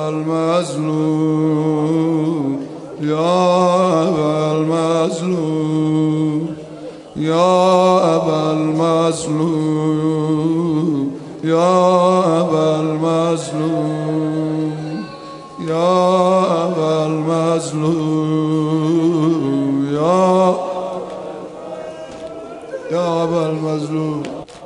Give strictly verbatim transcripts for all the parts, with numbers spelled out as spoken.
المظلوم یا ابا المظلوم یا ابا المظلوم یا ابا المظلوم یا ابا المظلوم یا یا ابا المظلوم.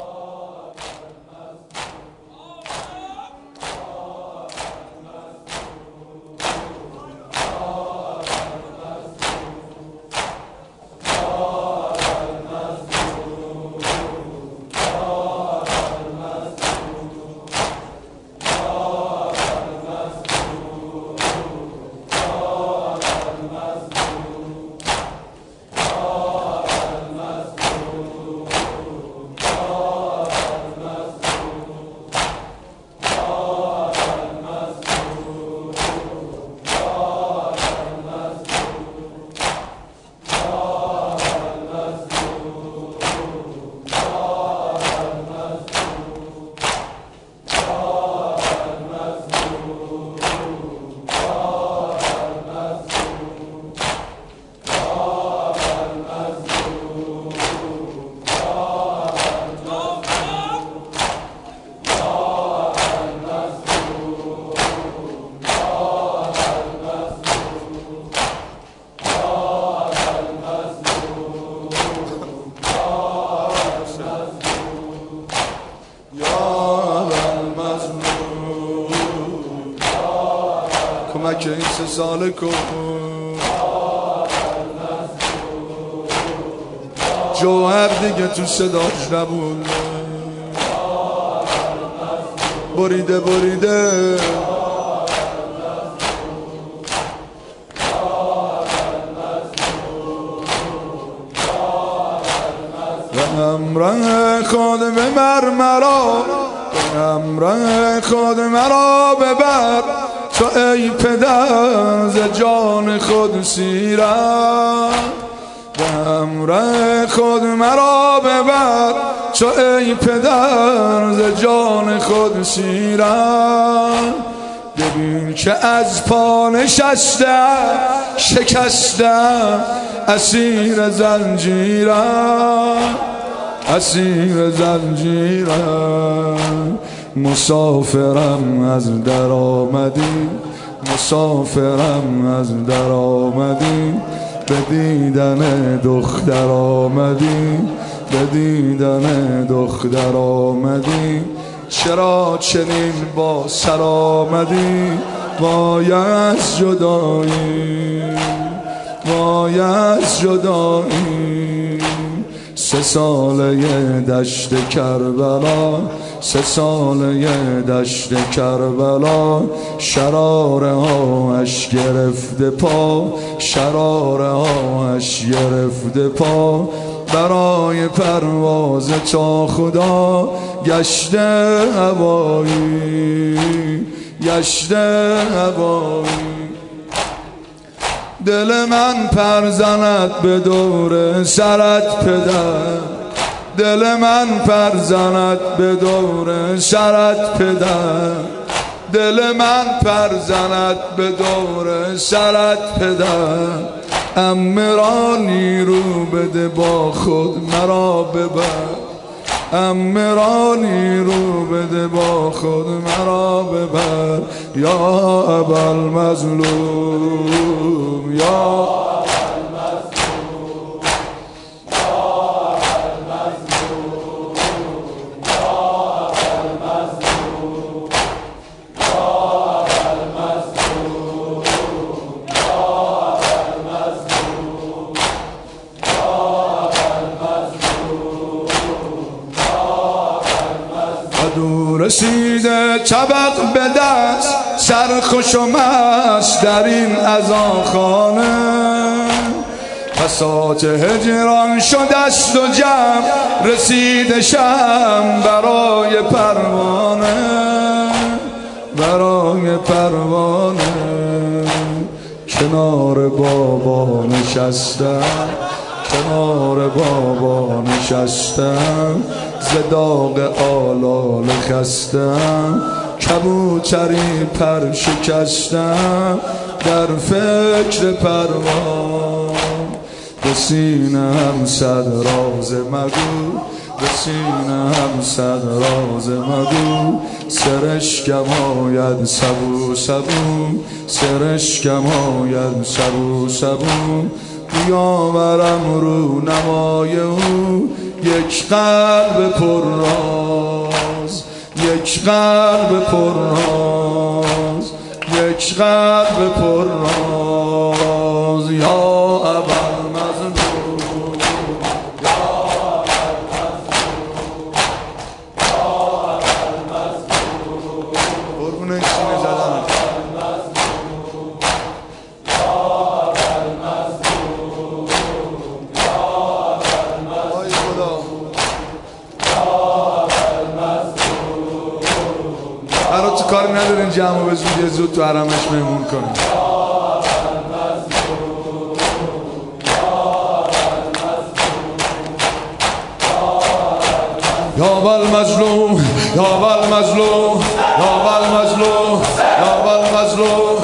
کمک این سه ساله کن جوهر دیگه تو صداش نبود بریده بریده امره خود ببر مرا امره خود مرا ببر تو ای پدر ز جان خود سیرم امره خود مرا ببر تو ای پدر ز جان خود سیرم ببین که از پا نشستم شکستم اسیر زنجیرم اسیر زنجیرم مسافرم از در آمدی مسافرم از در آمدی به دیدن دختر آمدی به دیدن دختر آمدی چرا چنین با سر آمدی وای از جدایی وای از جدایی سه ساله دشت کربلا سه ساله دشت کربلا شراره هاش گرفته پا شراره هاش گرفته پا برای پرواز تا خدا گشته هوایی گشته هوایی دل من پر زند به دور سرت پدر دل من پر زند به دور سرت پدر دل من پر زند به دور سرت پدر عمه را نیرو بده با خود مرا ببر عمه را نیرو بده با خود مرا ببر یا ابا المظلوم یا رسیده طبق به دست سرخوش و مست در این عزاخانه بساط هجران شدست و جمع رسیده شم برای پروانه برای پروانه کنار بابا نشستم کنار بابا نشستم ز داغ آلال خستم کبوتری پر شکستم در فکر پروان. به سینه‌ام صد راز مگو، به سینه‌ام صد راز مگو، سرشکم آید سبو سبو، سرشکم آید سبو سبو. بیاورم رو نمای او یک قلب پر راز، یک قلب پر راز، یک قلب پر راز. یا برای تو کاری ندارین جمعو به زودی زود تو حرمش مهمون کنین. یا بل مظلوم، یا بل مظلوم، یا بل مظلوم، یا بل مظلوم.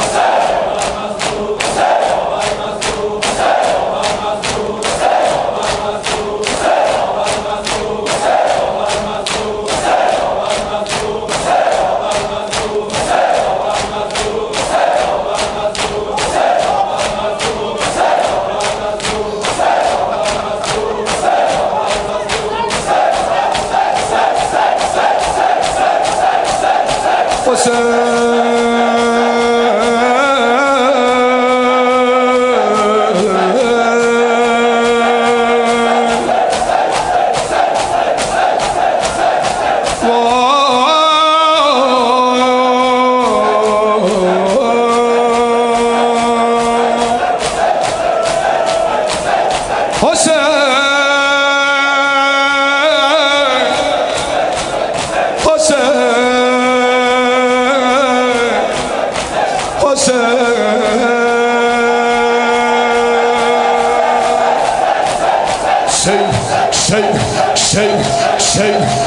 Shake, shake, shake, shake.